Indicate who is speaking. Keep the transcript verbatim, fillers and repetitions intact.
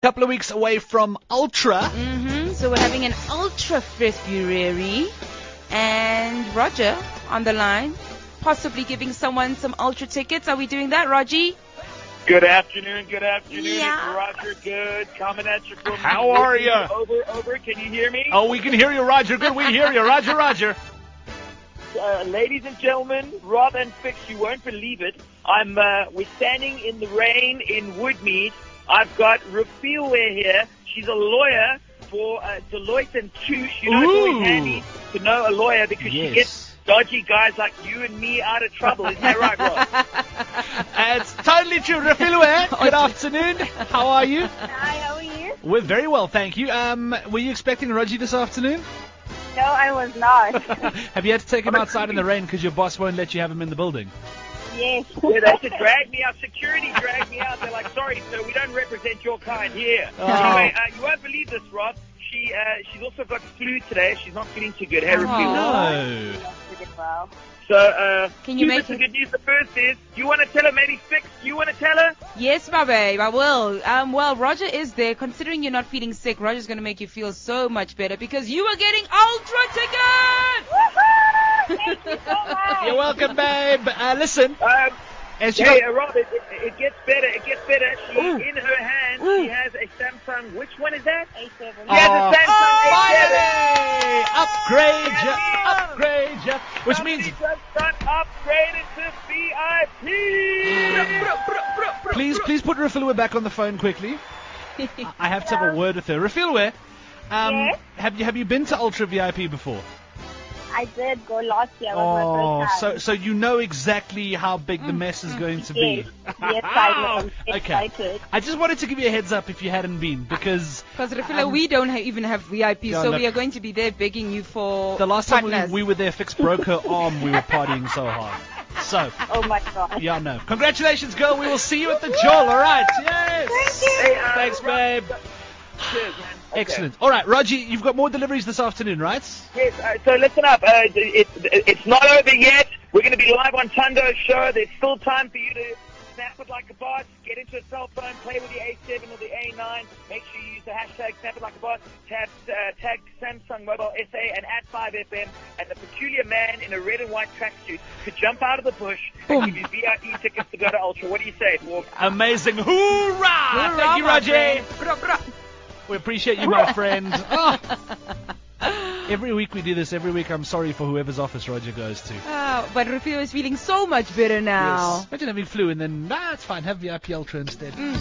Speaker 1: Couple of weeks away from Ultra.
Speaker 2: Mm-hmm. So we're having an Ultra February, and Roger on the line, possibly giving someone some Ultra tickets. Are we doing that, Rogie?
Speaker 3: Good afternoon, good afternoon.
Speaker 2: Yeah.
Speaker 3: It's Roger Good coming at you from
Speaker 1: How are you?
Speaker 3: Over, over. Can you hear me?
Speaker 1: Oh, we can hear you, Roger. Good, we hear you, Roger, Roger.
Speaker 3: Uh, ladies and gentlemen, Rob and Fix, you won't believe it. I'm. Uh, we're standing in the rain in Woodmead. I've got Rafilwe here. She's a lawyer for uh, Deloitte and Touche. You know, it's always
Speaker 1: Ooh.
Speaker 3: handy to know a lawyer because
Speaker 1: Yes.
Speaker 3: she gets dodgy guys like you and me out of trouble. Isn't that right, Rob?
Speaker 1: It's totally true. Rafilwe, good afternoon. How are you?
Speaker 4: Hi, how are you?
Speaker 1: We're very well, thank you. Um, were you expecting Roger this afternoon?
Speaker 4: No, I was not.
Speaker 1: Have you had to take him outside in the rain because your boss won't let you have him in the building?
Speaker 4: Yes.
Speaker 3: Yeah, they had to drag me out. Security dragged me out. They're like, sorry, sir, we don't represent your kind here.
Speaker 1: Oh.
Speaker 3: Anyway, uh, you won't believe this, Rob. She, uh, she's also got flu today. She's not feeling too good. Hey,
Speaker 2: Oh.
Speaker 3: Rafilwe.
Speaker 1: No.
Speaker 4: Well,
Speaker 3: So, uh,
Speaker 2: Can you
Speaker 3: two
Speaker 2: make
Speaker 3: bits of
Speaker 2: it-
Speaker 3: good news. The first is, do you want to tell her, maybe Fix? Do you want to tell her?
Speaker 2: Yes, my babe, I will. Um, well, Roger is there. Considering you're not feeling sick, Roger's going to make you feel so much better because you are getting Ultra tickets!
Speaker 4: woohoo! Thank you so much.
Speaker 1: You're welcome, babe. Uh, listen,
Speaker 3: Um,
Speaker 1: as you
Speaker 3: hey,
Speaker 1: know,
Speaker 3: uh, Rob, it, it, it gets better. It gets better. She,
Speaker 1: Ooh.
Speaker 3: in her hand,
Speaker 1: Ooh.
Speaker 3: she has a Samsung. Which one is that?
Speaker 4: A seven.
Speaker 3: She has
Speaker 1: Oh.
Speaker 3: a Samsung A seven.
Speaker 1: finally, upgrade ya,
Speaker 3: Yeah.
Speaker 1: upgrade ya, which
Speaker 3: Somebody
Speaker 1: means
Speaker 3: just got upgraded to V I P.
Speaker 1: please, please put Rafilwe back on the phone quickly. I have to have a word with her. Rafilwe, um,
Speaker 4: Yes?
Speaker 1: have you have you been to Ultra V I P before?
Speaker 4: I did go last year. It
Speaker 1: Oh,
Speaker 4: was my first
Speaker 1: so
Speaker 4: time.
Speaker 1: so you know exactly how big the mess is going to be.
Speaker 4: Yes. Yes, I know. I'm
Speaker 1: Okay.
Speaker 4: excited.
Speaker 1: I just wanted to give you a heads up if you hadn't been, because
Speaker 2: Because, Rafila,
Speaker 1: Um,
Speaker 2: we don't ha- even have V I P,
Speaker 1: yeah,
Speaker 2: so
Speaker 1: look,
Speaker 2: we are going to be there begging you for
Speaker 1: the last time we,
Speaker 2: partners.
Speaker 1: we were there, Fix broke her arm. We were partying so hard. So,
Speaker 4: Oh my god.
Speaker 1: yeah, no. Congratulations, girl. We will see you at the Joel, all right? Yes.
Speaker 4: Thank you.
Speaker 3: Hey, uh,
Speaker 1: Thanks,
Speaker 3: Rob-
Speaker 1: babe.
Speaker 3: Cheers, man. Okay.
Speaker 1: Excellent. All right, Roger, you've got more deliveries this afternoon, right?
Speaker 3: Yes, uh, so listen up. Uh, it, it, it's not over yet. We're going to be live on Tundo's show. There's still time for you to snap it like a boss, get into a cell phone, play with the A seven or the A nine. Make sure you use the hashtag snap it like a boss, tag, uh, tag Samsung Mobile S A and at five F M, and the peculiar man in a red and white tracksuit could jump out of the bush and give you V I P tickets to go to Ultra. What do you say, Paul?
Speaker 1: Amazing. Hoorah! Thank you,
Speaker 2: my
Speaker 1: Roger.
Speaker 2: friend. Bra, bra.
Speaker 1: We appreciate you, my friend. Oh. Every week we do this. Every week I'm sorry for whoever's office Roger goes to.
Speaker 2: Oh, but Rafila is feeling so much better now.
Speaker 1: Yes. Imagine having flu and then, nah, it's fine. Have V I P Ultra instead.